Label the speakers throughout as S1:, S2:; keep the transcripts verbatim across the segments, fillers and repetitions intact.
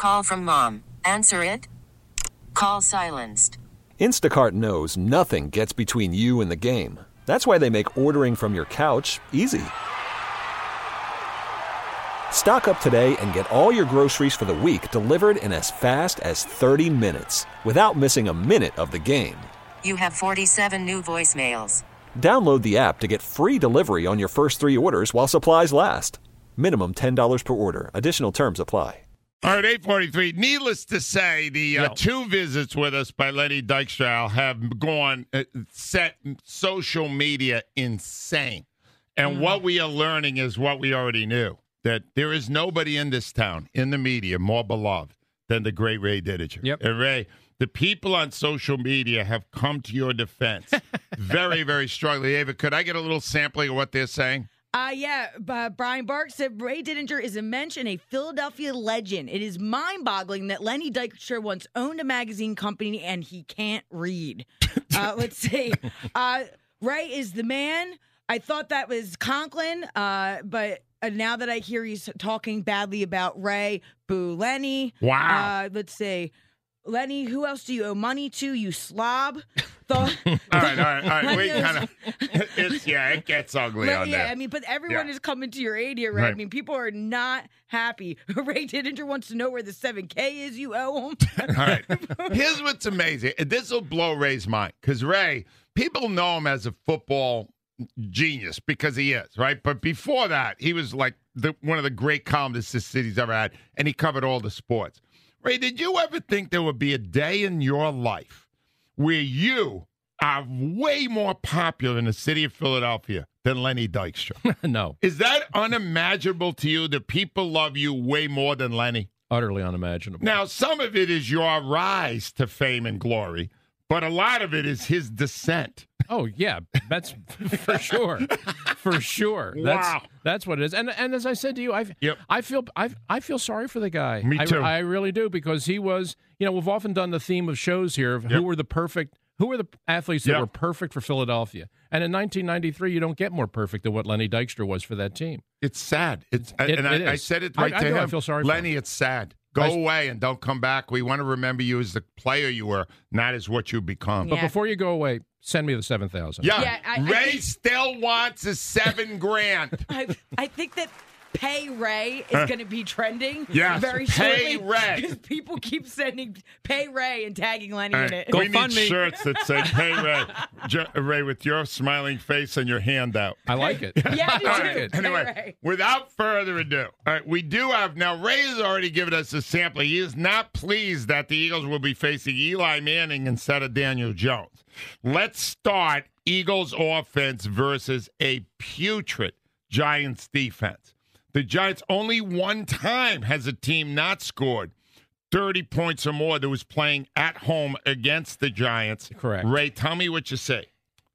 S1: Call from mom. Answer it. Call silenced.
S2: Instacart knows nothing gets between you and the game. That's why they make ordering from your couch easy. Stock up today and get all your groceries for the week delivered in as fast as thirty minutes without missing a minute of the game.
S1: You have forty-seven new voicemails.
S2: Download the app to get free delivery on your first three orders while supplies last. Minimum ten dollars per order. Additional terms apply.
S3: All right, eight forty-three. Needless to say, the uh,
S4: Yeah.
S3: two visits with us by Lenny Dykstra have gone, uh, set social media insane. And
S4: Mm.
S3: what we are learning is what we already knew, that there is nobody in this town, in the media, more beloved than the great Ray Didinger.
S4: Yep.
S3: And Ray, the people on social media have come to your defense very, very strongly. Ava, could I get a little sampling of what they're saying?
S5: Uh, yeah, uh, Brian Bark said Ray Didinger is a mention, a Philadelphia legend. It is mind-boggling that Lenny Dykstra once owned a magazine company and he can't read. Uh, let's see. Uh, Ray is the man. I thought that was Conklin, uh, but uh, now that I hear he's talking badly about Ray, boo Lenny.
S3: Wow.
S5: Uh, let's see. Lenny, who else do you owe money to, you slob? Thought,
S3: All right, all right, all right. We
S5: Lenny
S3: kind of, it's yeah, it gets ugly
S5: Right,
S3: on
S5: yeah,
S3: there.
S5: I mean, but everyone
S3: Yeah.
S5: is coming to your aid here, right?
S3: Right.
S5: I mean, people are not happy. Ray Didinger wants to know where the seven K is you owe him.
S3: All right. Here's what's amazing. This will blow Ray's mind because Ray, people know him as a football genius because he is, right? But before that, he was like the, one of the great columnists this city's ever had, and he covered all the sports. Ray, did you ever think there would be a day in your life where you are way more popular in the city of Philadelphia than Lenny Dykstra?
S4: No,
S3: Is that unimaginable to you that people love you way more than Lenny?
S4: utterly unimaginable.
S3: Now, some of it is your rise to fame and glory, but a lot of it is his descent.
S4: Oh yeah, that's for sure, for sure.
S3: Wow.
S4: That's that's what it is. And and as I said to you, I
S3: Yep.
S4: I feel I I feel sorry for the guy.
S3: Me
S4: I,
S3: too.
S4: I really do because he was. You know, we've often done the theme of shows here of
S3: Yep.
S4: who were the perfect, who were the athletes that
S3: Yep.
S4: were perfect for Philadelphia. And in nineteen ninety-three, you don't get more perfect than what Lenny Dykstra was for that team.
S3: It's sad. It's
S4: It-
S3: and
S4: it
S3: I, I
S4: is.
S3: said it
S4: I-
S3: right
S4: I
S3: to
S4: do.
S3: him.
S4: I feel sorry for
S3: Lenny,
S4: him.
S3: it's sad. Go
S4: I-
S3: away and don't come back. We want to remember you as the player you were, not as what you become.
S4: But
S5: Yeah.
S4: before you go away, send me the seven thousand.
S3: Yeah,
S5: Yeah, I- I
S3: Ray
S5: think-
S3: still wants a seven grand.
S5: I, I think that Pay Ray is going to be trending
S3: Yes,
S5: very
S3: Pay
S5: shortly.
S3: Ray.
S5: Because people keep sending Pay Ray and tagging Lenny in it.
S4: Go
S3: we need
S4: fund me.
S3: shirts that say "Hey Ray," J- Ray with your smiling face and your hand out.
S4: I like it.
S5: Yeah, I do
S3: All
S5: too.
S3: right.
S5: Pay
S3: Anyway,
S5: Ray.
S3: without further ado, all right, we do have now. Ray has already given us a sampling. He is not pleased that the Eagles will be facing Eli Manning instead of Daniel Jones. Let's start Eagles offense versus a putrid Giants defense. The Giants only one time has a team not scored thirty points or more that was playing at home against the Giants.
S4: Correct.
S3: Ray, tell me what you say.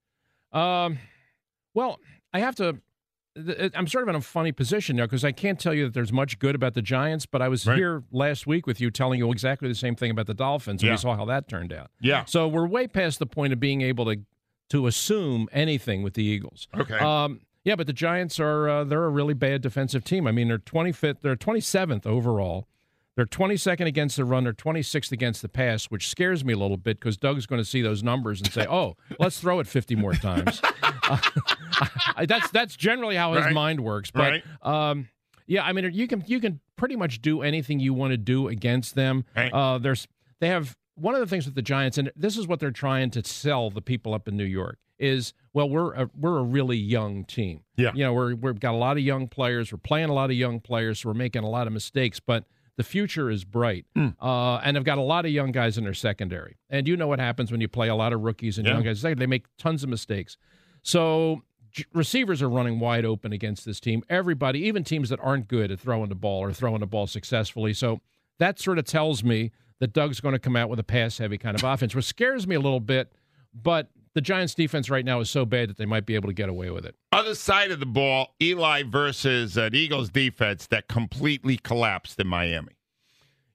S4: Um, well, I have to. th- I'm sort of in a funny position now because I can't tell you that there's much good about the Giants, but I was
S3: Right.
S4: here last week with you telling you exactly the same thing about the Dolphins, and
S3: Yeah.
S4: we saw how that turned out.
S3: Yeah.
S4: So we're way past the point of being able to to assume anything with the Eagles.
S3: Okay.
S4: Um, yeah, but the Giants are uh, they're a really bad defensive team. I mean, they're twenty-fifth, they're twenty-seventh overall. They're twenty-second against the run. They're twenty-sixth against the pass, which scares me a little bit because Doug's going to see those numbers and say, "Oh, let's throw it fifty more times." uh, I- that's that's generally how his
S3: Right.
S4: mind works. But
S3: Right.
S4: um, yeah, I mean, you can you can pretty much do anything you want to do against them.
S3: Right.
S4: Uh, there's they have one of the things with the Giants, and this is what they're trying to sell the people up in New York is, well, we're a, we're a really young team.
S3: Yeah.
S4: You know, we're we've got a lot of young players. We're playing a lot of young players, so we're making a lot of mistakes, but the future is bright.
S3: Mm.
S4: Uh, and they've got a lot of young guys in their secondary. And you know what happens when you play a lot of rookies and
S3: Yeah.
S4: young guys. They make tons of mistakes. So j- receivers are running wide open against this team. Everybody, even teams that aren't good at throwing the ball, are throwing the ball successfully. So that sort of tells me that Doug's going to come out with a pass-heavy kind of offense, which scares me a little bit. But the Giants' defense right now is so bad that they might be able to get away with it.
S3: Other side of the ball, Eli versus an Eagles defense that completely collapsed in Miami.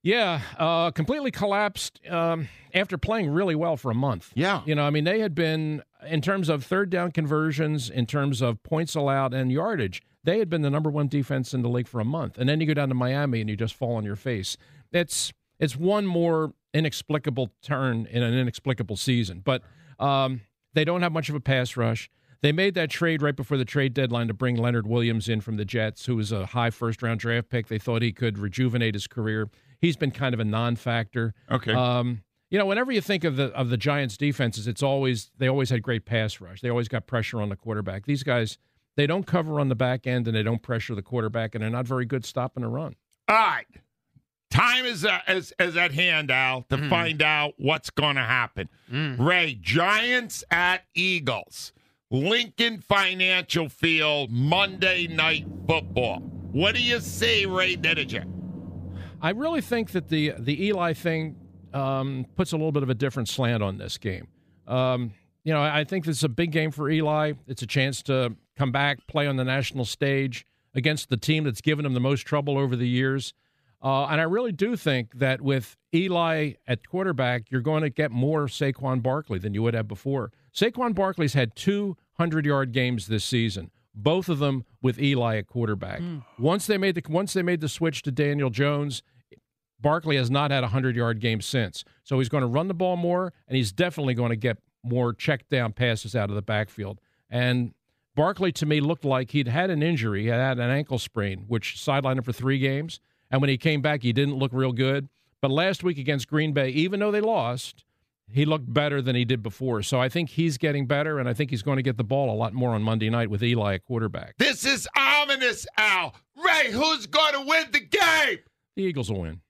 S4: Yeah, uh, completely collapsed um, after playing really well for a month.
S3: Yeah.
S4: You know, I mean, they had been, in terms of third down conversions, in terms of points allowed and yardage, they had been the number one defense in the league for a month. And then you go down to Miami and you just fall on your face. It's it's one more inexplicable turn in an inexplicable season. But um, they don't have much of a pass rush. They made that trade right before the trade deadline to bring Leonard Williams in from the Jets, who was a high first-round draft pick. They thought he could rejuvenate his career. He's been kind of a non-factor.
S3: Okay.
S4: Um, you know, whenever you think of the of the Giants' defenses, it's always they always had great pass rush. They always got pressure on the quarterback. These guys, they don't cover on the back end and they don't pressure the quarterback, and they're not very good stopping a run.
S3: All right. Time is, uh, is, is at hand, Al, to mm. find out what's going to happen. Mm. Ray, Giants at Eagles. Lincoln Financial Field, Monday Night Football. What do you see, Ray Didinger?
S4: I really think that the the Eli thing um, puts a little bit of a different slant on this game. Um, you know, I think this is a big game for Eli. It's a chance to come back, play on the national stage against the team that's given him the most trouble over the years. Uh, and I really do think that with Eli at quarterback, you're going to get more Saquon Barkley than you would have before. Saquon Barkley's had two hundred-yard games this season, both of them with Eli at quarterback. Mm. Once they made the once they made the switch to Daniel Jones, Barkley has not had a hundred-yard game since. So he's going to run the ball more, and he's definitely going to get more check-down passes out of the backfield. And Barkley, to me, looked like he'd had an injury. He had an ankle sprain, which sidelined him for three games. And when he came back, he didn't look real good. But last week against Green Bay, even though they lost, he looked better than he did before. So I think he's getting better, and I think he's going to get the ball a lot more on Monday night with Eli at quarterback.
S3: This is ominous, Al. Ray, who's going to win the game?
S4: The Eagles will win.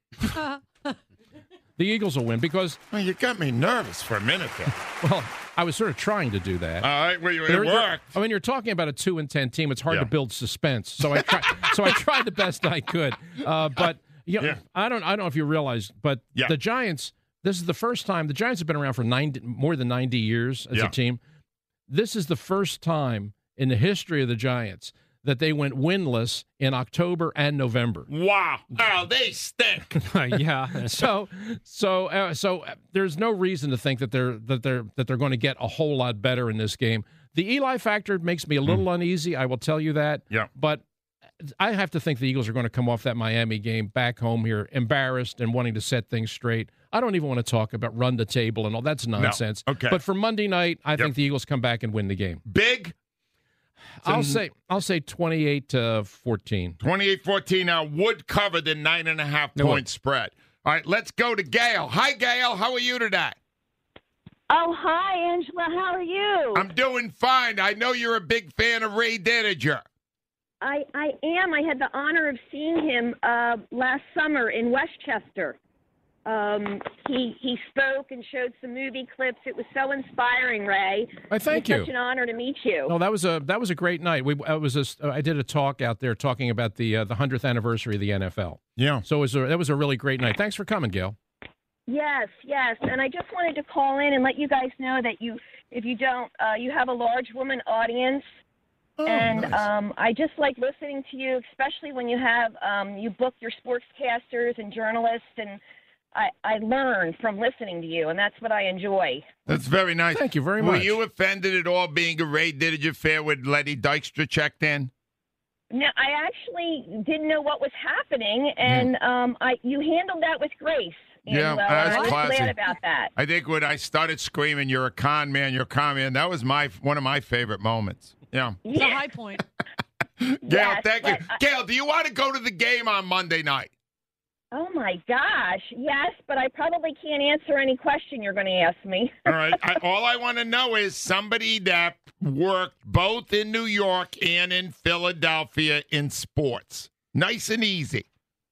S4: The Eagles will win because...
S3: Well, you got me nervous for a minute there.
S4: Well, I was sort of trying to do that.
S3: All right, well, it
S4: there,
S3: worked.
S4: I mean, you're talking about a two and ten team. It's hard
S3: yeah.
S4: to build suspense. So I tried. so I tried the best I could. Uh, but you know,
S3: yeah.
S4: I don't. I don't know if you realize, but
S3: yeah.
S4: the Giants. This is the first time the Giants have been around for ninety, more than ninety years as
S3: yeah.
S4: a team. This is the first time in the history of the Giants that they went winless in October and November.
S3: Wow! Oh, they stink.
S4: yeah. So, so, uh, so uh, there's no reason to think that they're that they're that they're going to get a whole lot better in this game. The Eli factor makes me a little mm. uneasy. I will tell you that.
S3: Yeah.
S4: But I have to think the Eagles are going to come off that Miami game back home here, embarrassed and wanting to set things straight. I don't even want to talk about run the table and all that's nonsense.
S3: No. Okay.
S4: But for Monday night, I yep. think the Eagles come back and win the game.
S3: Big.
S4: I'll say I'll say twenty-eight to fourteen.
S3: twenty-eight fourteen now would cover the nine and a half point spread. All right, let's go to Gail. Hi, Gail. How are you today?
S6: Oh, hi, Angela. How are you?
S3: I'm doing fine. I know you're a big fan of Ray Didinger.
S6: I, I am. I had the honor of seeing him uh, last summer in Westchester. Um, he he spoke and showed some movie clips. It was so inspiring, Ray.
S4: I thank
S6: it was
S4: you.
S6: Such an honor to meet you.
S4: No, that was a that was a great night. We I was a, I did a talk out there talking about the uh, the hundredth anniversary of the N F L.
S3: Yeah.
S4: So it was a, that was a really great night. Thanks for coming, Gail.
S6: Yes, yes. And I just wanted to call in and let you guys know that you, if you don't, uh, you have a large woman audience.
S3: Oh,
S6: and
S3: nice.
S6: um, I just like listening to you, especially when you have um, you book your sportscasters and journalists, and I, I learn from listening to you, and that's what I enjoy.
S3: That's very nice.
S4: Thank you very
S3: Were
S4: much.
S3: Were you offended at all being a Ray Didinger fan with Lenny Dykstra checked in?
S6: No, I actually didn't know what was happening, and yeah. um, I you handled that with grace.
S3: Yeah,
S6: well,
S3: that's
S6: I was
S3: classy.
S6: glad about that.
S3: I think when I started screaming, "You're a con man, you're a con man," that was my one of my favorite moments. Yeah,
S5: it's a high point.
S3: Gail,
S6: yes,
S3: thank you.
S6: I,
S3: Gail, do you want to go to the game on Monday night?
S6: Oh my gosh, yes, but I probably can't answer any question you're going to ask me.
S3: All right. I, all I want to know is somebody that worked both in New York and in Philadelphia in sports. Nice and easy.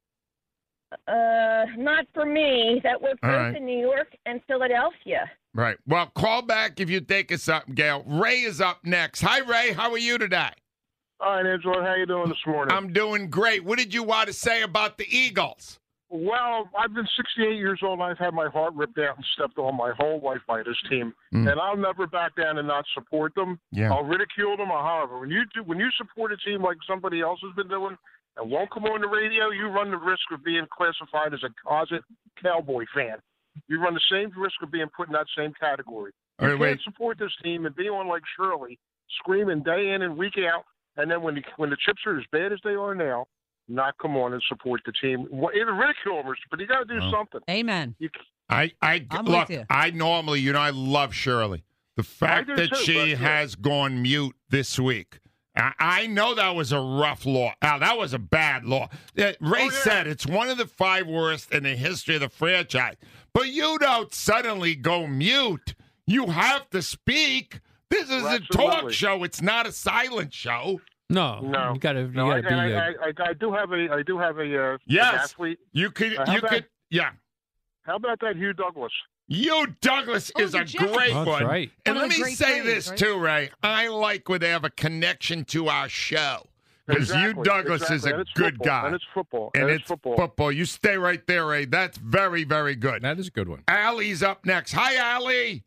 S6: Uh, not for me. That worked both
S3: right.
S6: in New York and Philadelphia.
S3: Right. Well, call back if you think it's up, Gail. Ray is up next. Hi, Ray. How are you today?
S7: All right, Angela. How you doing this morning?
S3: I'm doing great. What did you want to say about the Eagles?
S7: Well, I've been sixty-eight years old, and I've had my heart ripped out and stepped on my whole life by this team, mm. and I'll never back down and not support them.
S3: Yeah.
S7: I'll ridicule them, or however. When you do, when you support a team like somebody else has been doing, and won't come on the radio, you run the risk of being classified as a closet Cowboy fan. You run the same risk of being put in that same category. You
S3: All right,
S7: can't
S3: wait.
S7: support this team and be on like Shirley, screaming day in and week out, and then when the, when the chips are as bad as they are now, not come on and support the team. Well, either ridicule them, but you got to do
S3: Oh.
S7: something.
S8: Amen.
S7: You,
S3: I, I
S8: I'm
S3: look.
S8: with you.
S3: I normally, you know, I love Shirley. The fact
S7: do
S3: that
S7: too,
S3: she
S7: but, yeah.
S3: has gone mute this week. I, I know that was a rough law. Al, that was a bad law. Uh, Ray
S7: Oh, yeah.
S3: said it's one of the five worst in the history of the franchise. But you don't suddenly go mute. You have to speak. This is a talk
S7: Absolutely.
S3: show. It's not a silent show.
S9: No,
S7: No,
S9: you gotta, you
S7: no, I,
S9: gotta be.
S7: I,
S9: uh,
S7: I, I, I do have a, I do have a, uh,
S3: Yes.
S7: an athlete.
S3: You could,
S7: Uh, how
S3: you
S7: about-
S3: could, yeah.
S7: How about that Hugh Douglas?
S3: You Douglas
S8: Oh,
S3: is
S8: the
S3: a
S8: Jets.
S3: great
S9: That's
S3: one.
S9: right.
S3: And
S8: One of
S3: let
S8: the
S3: me
S8: great
S3: say
S8: plays,
S3: this
S8: right?
S3: too, Ray. I like when they have a connection to our show. Because you
S7: Exactly,
S3: Douglas is
S7: exactly.
S3: a
S7: And it's
S3: good
S7: football,
S3: guy.
S7: and it's football,
S3: And
S7: and
S3: it's
S7: it's football.
S3: You stay right there, Ray. That's very, very good.
S4: That is a good one.
S3: Allie's up next. Hi, Allie.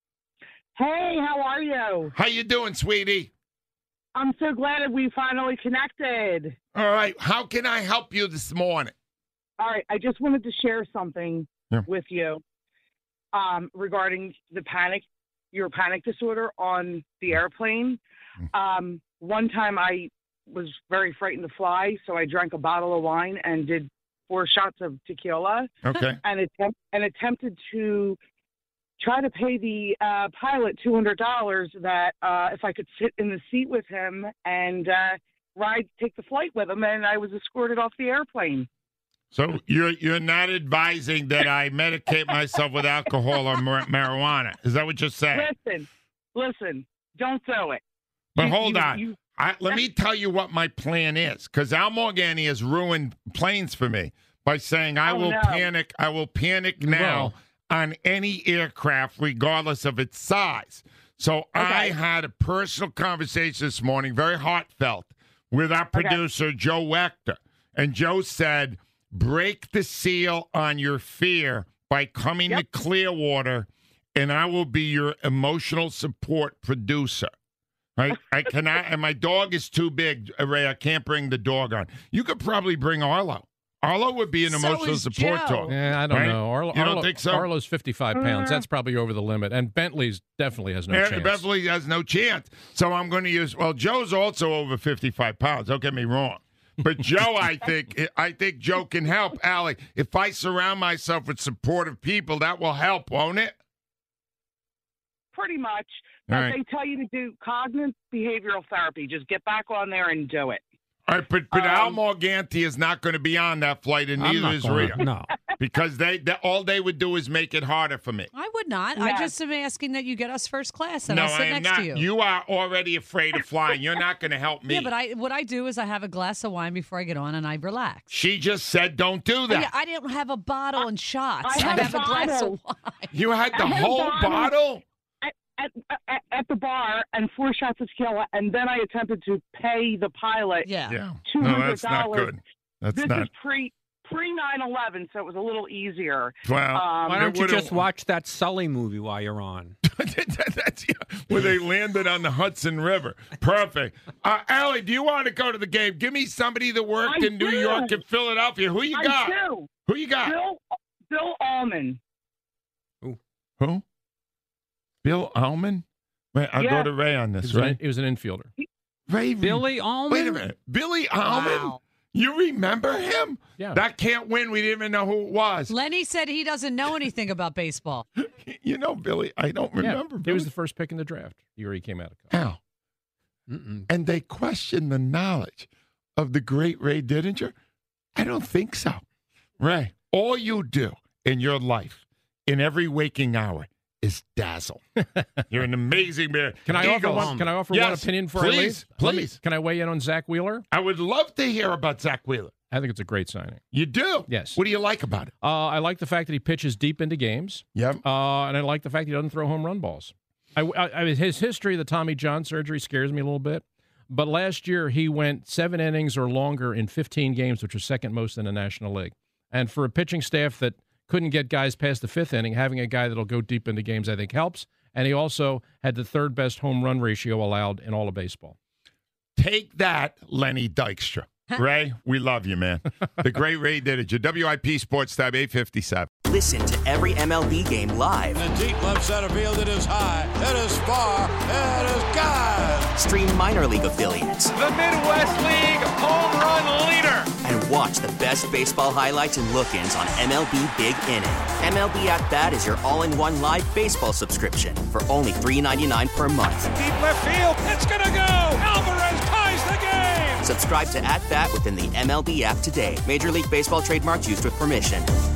S10: Hey, how are you?
S3: How you doing, sweetie?
S10: I'm so glad that we finally connected.
S3: All right. How can I help you this morning?
S10: All right, I just wanted to share something
S3: Yeah.
S10: with you um, regarding the panic, your panic disorder on the airplane. Um, one time I was very frightened to fly, so I drank a bottle of wine and did four shots of tequila
S3: Okay.
S10: and, attempt, and attempted to try to pay the uh, pilot two hundred dollars that uh, if I could sit in the seat with him and uh, ride, take the flight with him, and I was escorted off the airplane.
S3: So you're you're not advising that I medicate myself with alcohol or mar- marijuana. Is that what you're saying?
S10: Listen, listen, don't do it.
S3: But
S10: You-
S3: hold
S10: you-
S3: on.
S10: you-
S3: I, let me tell you what my plan is, because Al Morgani has ruined planes for me by saying I
S10: Oh,
S3: will
S10: no.
S3: panic. I will panic now on any aircraft, regardless of its size. So I had a personal conversation this morning, very heartfelt, with our producer Joe Wechter, and Joe said, "Break the seal on your fear by coming to Clearwater, and I will be your emotional support producer." I, I cannot, and my dog is too big, Ray. I can't bring the dog on. You could probably bring Arlo. Arlo would be an
S8: So
S3: emotional
S8: is
S3: support
S8: Joe.
S3: dog.
S4: Yeah, I don't
S3: Right?
S4: know. Arlo,
S3: You don't
S4: Arlo-
S3: think so?
S4: Arlo's fifty-five pounds. That's probably over the limit. And Bentley's definitely has no
S3: Yeah,
S4: chance.
S3: Beverly has no chance. So I'm going to use. Well, Joe's also over fifty-five pounds. Don't get me wrong. But Joe, I think, I think Joe can help. Allie, if I surround myself with supportive people, that will help, won't it?
S10: Pretty much.
S3: All
S10: But
S3: right.
S10: they tell you to do cognitive behavioral therapy. Just get back on there and do it.
S3: All right, but but Al
S10: Um,
S3: Morganti is not going to be on that flight, and
S9: I'm
S3: neither
S9: not
S3: is
S9: going-
S3: Rhea,
S9: No.
S3: because they, they all they would do is make it harder for me.
S8: I would not. I
S10: Yeah.
S8: just am asking that you get us first class and
S3: no,
S8: I'll sit
S3: I am
S8: next
S3: not.
S8: to you.
S3: You are already afraid of flying. You're not going to help me.
S8: Yeah, but I what I do is I have a glass of wine before I get on and I relax.
S3: She just said, "Don't do
S8: Oh,
S3: that."
S8: yeah, I didn't have a bottle and shots.
S10: I had
S8: have
S10: a
S8: a glass of
S10: bottle.
S8: wine.
S3: You had the
S10: I had a
S3: whole
S10: bottle.
S3: bottle.
S10: At, at, at the bar and four shots of tequila, and then I attempted to pay the pilot
S8: Yeah.
S3: Yeah,
S10: two
S3: no,
S10: hundred
S3: that's not
S10: dollars.
S3: good. That's
S10: This
S3: not.
S10: is pre pre nine eleven, so it was a little easier.
S3: Well,
S10: Um,
S9: Why
S3: it
S9: don't you
S3: would've-
S9: just watch that Sully movie while you're on?
S3: That's yeah, where they landed on the Hudson River. Perfect. Uh, Allie, do you want to go to the game? Give me somebody that worked
S10: I
S3: in New
S10: do.
S3: York and Philadelphia. Who you
S10: I
S3: got?
S10: do.
S3: Who you got?
S10: Bill Bill Allman.
S3: Who? Bill Allman? Wait, I'll
S10: Yeah.
S3: go to Ray on
S4: He
S3: this,
S4: was, an,
S3: right?
S4: he was an infielder.
S3: Ray,
S9: Billy Allman?
S3: Wait a minute. Billy Allman?
S8: Wow.
S3: You remember him?
S4: Yeah.
S3: That can't win. We didn't even know who it was.
S8: Lenny said he doesn't know anything about baseball.
S3: You know, Billy. I don't
S4: Yeah,
S3: remember.
S4: he
S3: Billy.
S4: was the first pick in the draft. The year he came out of college.
S3: Ow.
S9: Mm-mm.
S3: And they question the knowledge of the great Ray Didinger? I don't think so. Ray, all you do in your life, in every waking hour, is dazzle. You're an amazing man.
S4: Can I offer
S3: Eagles.
S4: one? Can I offer
S3: Yes,
S4: one opinion before I leave?
S3: please,
S4: Let me-
S3: please.
S4: can I weigh in on Zach Wheeler?
S3: I would love to hear about Zach Wheeler.
S4: I think it's a great signing.
S3: You do?
S4: Yes.
S3: What do you like about it?
S4: Uh, I like the fact that he pitches deep into games,
S3: Yep.
S4: uh, and I like the fact he doesn't throw home run balls. I, I, I- his history of the Tommy John surgery scares me a little bit. But last year he went seven innings or longer in fifteen games, which was second most in the National League. And for a pitching staff that couldn't get guys past the fifth inning, having a guy that'll go deep into games, I think helps. And he also had the third best home run ratio allowed in all of baseball.
S3: Take that, Lenny Dykstra. Ray, we love you, man. The great Ray did it. Your W I P Sports Tab eight fifty-seven.
S11: Listen to every M L B game live.
S12: In the deep left center field, it is high, it is far, it is gone.
S11: Stream minor league affiliates.
S13: The Midwest League home run leader.
S11: And watch the best baseball highlights and look-ins on M L B Big Inning. M L B At Bat is your all-in-one live baseball subscription for only three ninety-nine per month.
S13: Deep left field, it's gonna go. Alvarez ties the game.
S11: Subscribe to At Bat within the M L B app today. Major League Baseball trademarks used with permission.